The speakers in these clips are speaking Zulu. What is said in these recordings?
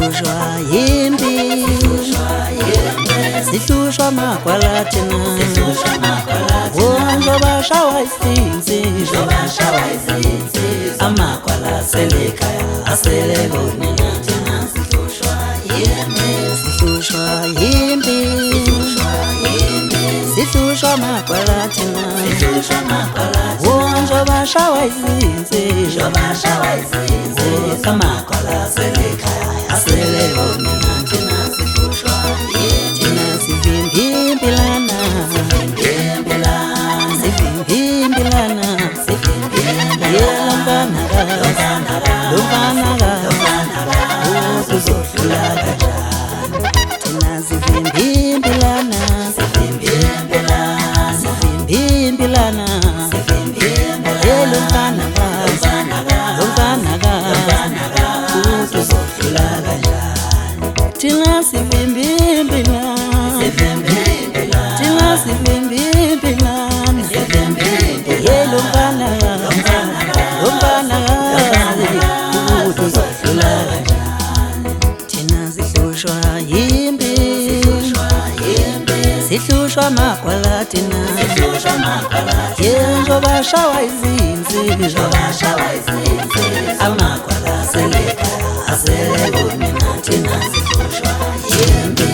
sihlushwa yimpi, sihlushwa magwalathina, njoba shawa isinsi, amagwala aselekhaya asele bonina, sihlushwa yimpi, sihlushwa magwalathina, njoba shawa isinsi, amagwala aselekhaya asele bonina, thina sivimbimpilana, sivimbimpilana, lomfana kuzohlula kanjani, thina sivimbimpilana, sivimbimpilana, lomfana kuzohlula kanjani, thina sivimbimpilana, thina sivimbimpilana, lomfana kuzohlula kanjani, thina sihlushwa yimpi, sihlushwa magwalathina, njoba shawa izinsi, amagwala aselekhaya asele bonina, thina sihlushwa yimpi.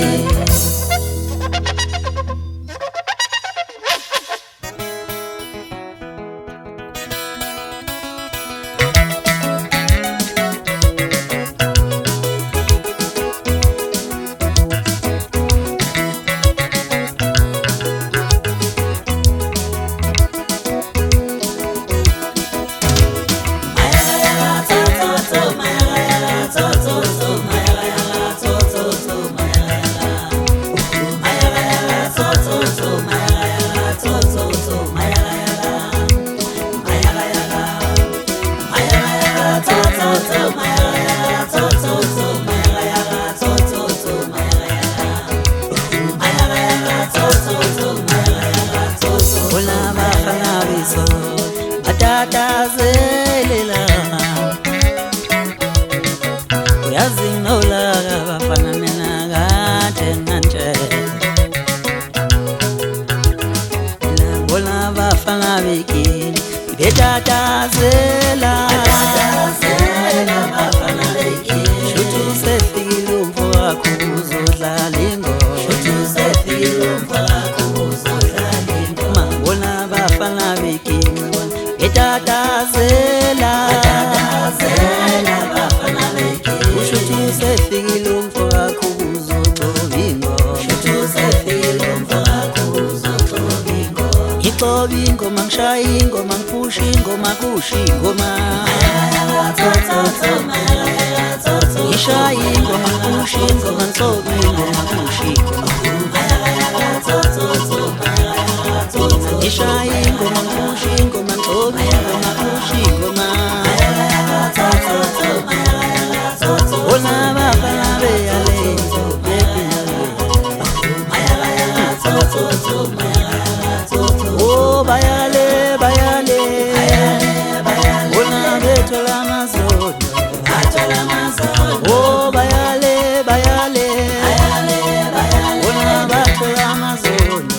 Atatazelela uyazinola abafana mina kade nganje, bona abafana bekini betatazela, abafana bekini shuthi usefikile umfo wakho uzodlala ingoma, shuthi usefikile umfo wakho uzodlala ingoma, bona abafana bekini betatazela, abafana bekini ushuthi usefikile umfo wakho uzogcoba ingoma, shuthi usefikile umfo wakho uzogcoba ingoma, ngigcoba ingoma, ngishaya ingoma, ngiphusha ingoma, kusha ingoma, ngishaya ingoma, ngiphusha ingoma, ngigcoba ingoma, kusha ingoma, ngishaya ingoma, ngiphusha ingoma, ngigcoba ingoma, kusha ingoma, bona abafana beyalenza oh bayale bona bethola amazono, oh bayale bona bathola amazono,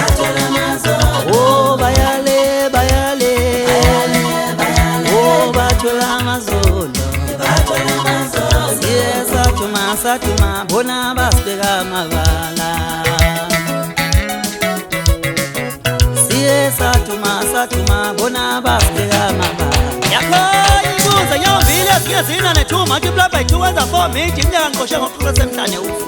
oh bayale oh bathola amazono, satuma bona basibeka amabala, satuma bona basibeka amabala. Yakho ibuza nyovile singezina ne2 multiply by 2 wenza 4 miji inyanga ngiqoshe ngoqhubeka semhlanje ufu.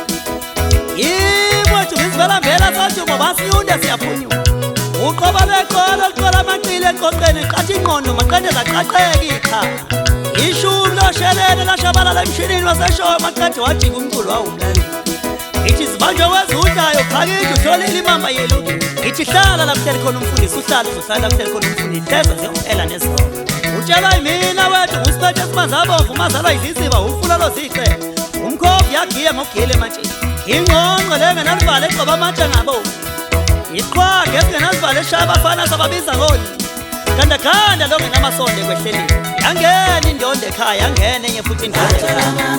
Yibo tuvizivela vela satuma basiyunde siyaphunyuka. Uqoba beqolo liqola amaqile eqoqeni qathi ingqondo maqende zaqaqeka ikhaya. Ishumi loshelele lashabalala emshinini waseshowe maqede wajika umculo wawumlali. Ithi zibanjwe wezudlayo phakide uhlolile imamba yeluki. Ithi hlala la kuhleli khona umfundisi uhlala uzohlala kuhleli khona umfundisi hleza ziyophela nezolo. Utshela imina wethu ngusiphethe simanza abomvu umazalwa iziziba ufula lozihle. Umkhombi yagiye ngogile ematshini. Ingqongqo lengenalivalo eqoba amatshe ngabomvu. Iqhwa ngesingenalivalo eshaya abafana sababiza ngoni. Ganda lo ngenamasonde kwehlelile. yangena indondo ekhaya yangena enye futhi indondo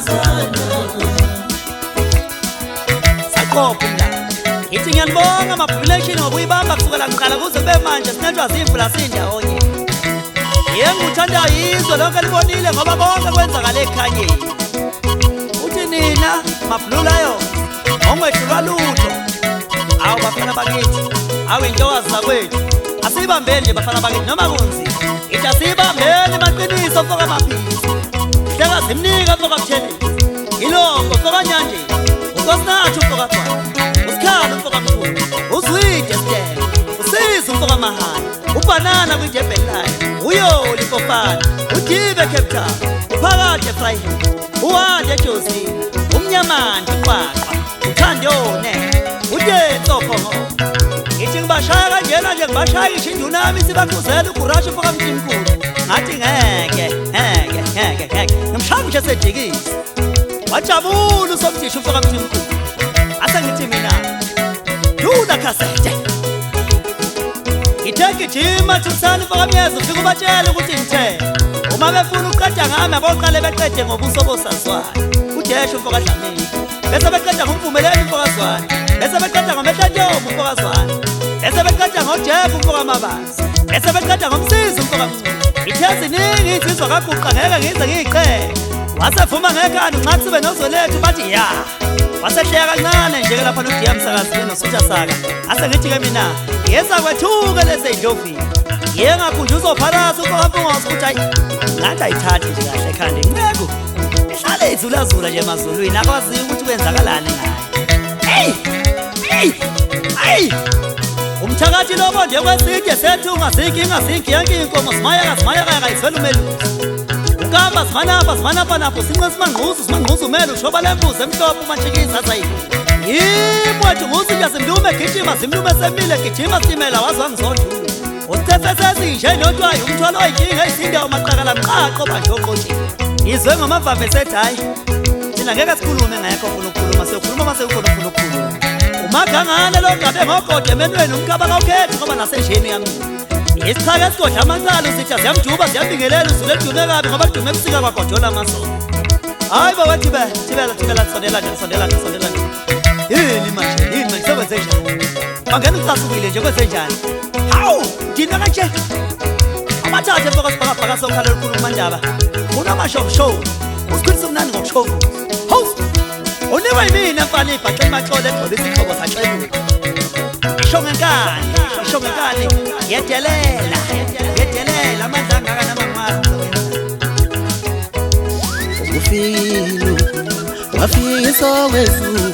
saqopha umlando ngithi ngiyanibonga ama-population ngokuyibamba kusukela kuqala kuze kube manje sinethwa zimvula sindawonye yenguthandayo izwe lonke libonile ngoba konke kwenzakala ekhanyeni uthi nina mabhlulayo ongwedlulwa lutho awu bafana bakithi awu intokazi zakwethu asiyibambeni nje bafana bakithi noma kunzima ithi asiyibambeni maqiniso mfoka maphisi hleka zimnika mfoka mthelezi ilongo mfoka nyanjeni unkosinathi mfoka thwana usikhalo mfoka mthuni uzwide sitele usizi mfoka mahali ubhanana kwidebheni layo uyoli mfofana udive cape town uphakathi efrayhem uwande ejosini umnyamandi uqwaqwa uthandone udensophoho ngithi ngibashaya kanjena nje ngibashaya isho induna yami sibakhuzela ugurashe mfoka mthimkhulu ngathi ngeke ngimshaya ngisho sedikisi wajabula usomthisha mfoka mthimkhulu ase ngithi mina duna khasete ngitheke ijima thusani mfoka myeza ufike ubatshele ukuthi ngithe uma befuna uqeda ngami aboqale beqede ngobuso bosazwayo udeshe mfoka dlamini bese beqeda ngomvumeleni mfoka zwani bese beqeda ngomehlantomo mfoka zwani bese beqeda ngojebu mfoka mabazi bese beqeda ngomsizi mfoka mnculu ithezi ningi izizwa kaguqa ngeke ngize ngiyiqele wasevuma ngekhanda ungathi sibe nozolethu bathi ya wasehleka kancane nje lapha noDiya Msakazi noSutha Saka ase ngithi-ke mina ngezakwethuke lezi ey'ndlovini ngiyengakhunje uzophalasa uhambe ungasukuthi hayi ngathi ayithathi nje kahle ekhanda inceku ehlale izulazula nje emazulwini akwaziyo ukuthi kwenzakalani ngayo heyi umthakathi lobo nje kweside sethu ungazinki yonke iy'nkomo zimayaka kayizwela umelusi ukamba zimanapha napho since simangquzu umele ushoba lembuzi emhlophe umantshikisa azayiku yimwethu nguzinja zimlume gijima zimlume semile gijima sitimela wazwangizondulo usithefesezinje notwayo umthwalo oyinkinga eyisindawo maqakala mqaqo manje oqotshile ngizwe ngamavave esethi hayi thina ngeke sikhulume ngekho ufuna ukukhuluma siyokhuluma mase ukhona ufuna ukukhuluma umagangane lo ngabe ngogode emenweni umkhaba kawukhethi ngoba nasenjeni yami isichake esigodla amancane usithi ziyamjuba ziyambingelela uzule dume kabi ngoba dume ebusika kwagodola amasono hayi bawethi thibela sondela nje yini manje sekwenze njani bangena ucasukile nje kwenze njani hawu thina kanje amathathe mfoka sibhakabhaka sokhala olukhulu kumandaba unamashow usikhulisa umnani ngokushow hawu unikwe yimina mfana ibhaqe maxole egxola isixhobo saxebuka isho ngenkani yedelela amandla angaka namangwazi ukufika wafika isowezulu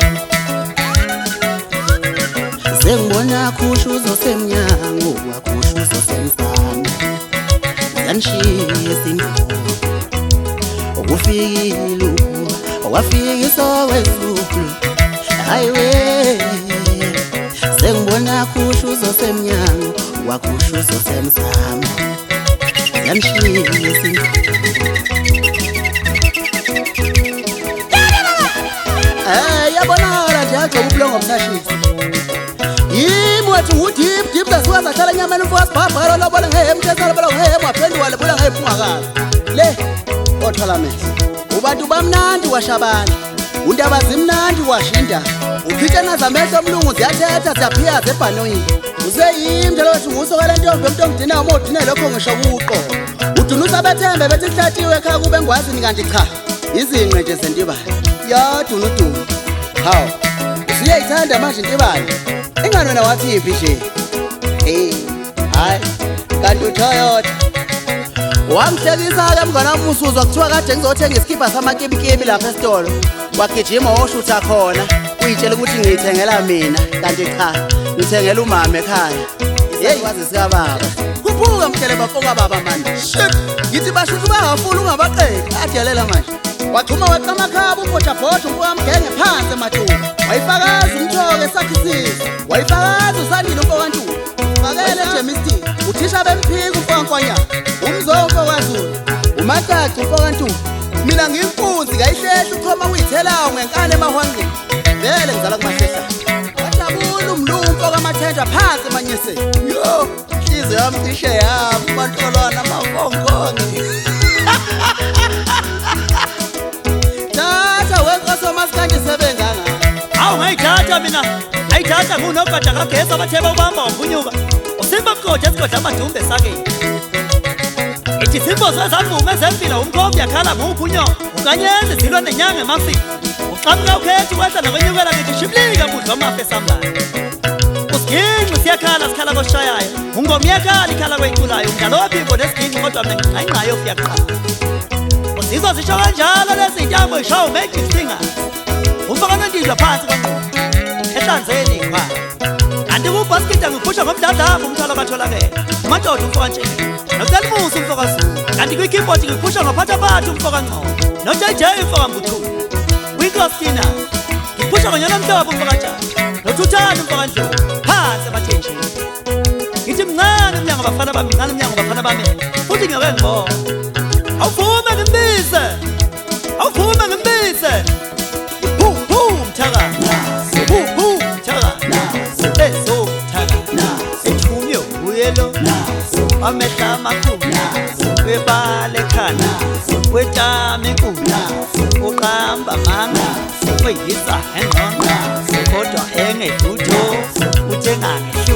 sengibona khushuzo semnyango wakhushuzo semsamo yanishiya indlovu ukufika wafika isowezulu hayiwe sengibona khushuzo semnyango wakhushuzo semsamo yanishiya yabonakala nje agcoba ubulongo obunashisa yimi wethu ngudip zasuka zahlala enyameni umfoka sibhabhalo lobola ngehemthesala bola ngehemu waphenduka lebola ngephungakazi le othalamehlo ubantu bamnandi washabana undaba zimnandi washinda ukhitshana zamehlo omlungu ziyathetha ziyaphiyaza ebhanoyini useyimntu lowethu ngusokala ntombi yomuntu omdinayo uma udine lokho ngisho kuqo udunusa bethembe bethi kuhlatiwe ekhaya kube ngwazini kanti cha izinqe nje zentibane yadunudumu hawu usuyayithanda manje intibane ingani wena wathi yiphi nje hayi kanti uToyota wangihlekisa-ke mngane wami usuzwa kuthiwa kade ngizothenga isikibha samakimikimi lapha esitolo wagijima woshutha khona uyitshela ukuthi ngiyithengela mina kanti cha ngithengela umama ekhaya yeyi sikababa kuphuka mhlele bafoka baba manje shit ngithi bashutha bangafuni ungabaqedi adelela manje wachuma weqa amakhaba ubhothabhotha umfoka mgenge phansi emathuba wayifakaza umthoke esakhisiza wayifakaza usandile umfoka ntuli fakele ejemistin uthisha bemphika umfoka nkwanyana umzongo kwaZulu umacaci umfoka ntuli mina ngiyimpunzi kayihlehla ukhoma uyithelayo ngenkane emahwanqini vele ngizala kumahlehla wajabula Uthula umlumpo kaMathenjwa phansi manyese. Yo, inhliziyo yami cishe yami bantolwana amafonkonke. Tata wenkoso masikanje sebenganga. Awu ngayithatha mina. Ayithatha ngunogada kagesi abatheba ubamba wampunyuka. Usimba mqotho esigodla amadumbe sakeni. Ithi simbozo ezamvume ezempilo umkhombi yakhala nguphunyoko. Ukanyeze zilwa nenyanga emafini. Uqhamuka ukhethi kwehla nakwenyukela ngithi shiblika budla amafe samlayo. Usiginci siyakhala sikhala koshayayo. Ungomyekhala ikhala kweyiculayo. Umdlalo waphimbo nesiginci kodwa mina ngingayingqayo kuyaqala. Usizwa zisho kanjalo lezi ntambo ishawo make it singers. Umfakana ndidla phansi ehlanzeni ikhaya. Kanti kubhaskida ngiphusha ngomdadlava umthwalo katholakele. Umadoda umfokantshini. Notelimusi umfokazulu. Kanti kwikeyboard ngiphusha ngophathaphatha umfokangqondo. NoJJ umfokambuthulu. Kwikostina ngiphusha ngonyana mhlobo umfokatshani. Nothuthana umfokandlovu. Phansi emathenjini. Ngithi mncane umnyango bafana bami, mncane umnyango bafana bami. Futhi ngiyake ngibona. Awuvume ngimbise. Awuvume ngimbise. Mthaka. Mthaka. Leso mthaka. Ethumyo uyelo. Amehla amakhulu. Webale khana. Wetame nkulu. Uqamba manga. Weyisa engqonqa. Kodwa engedutho. Uthenga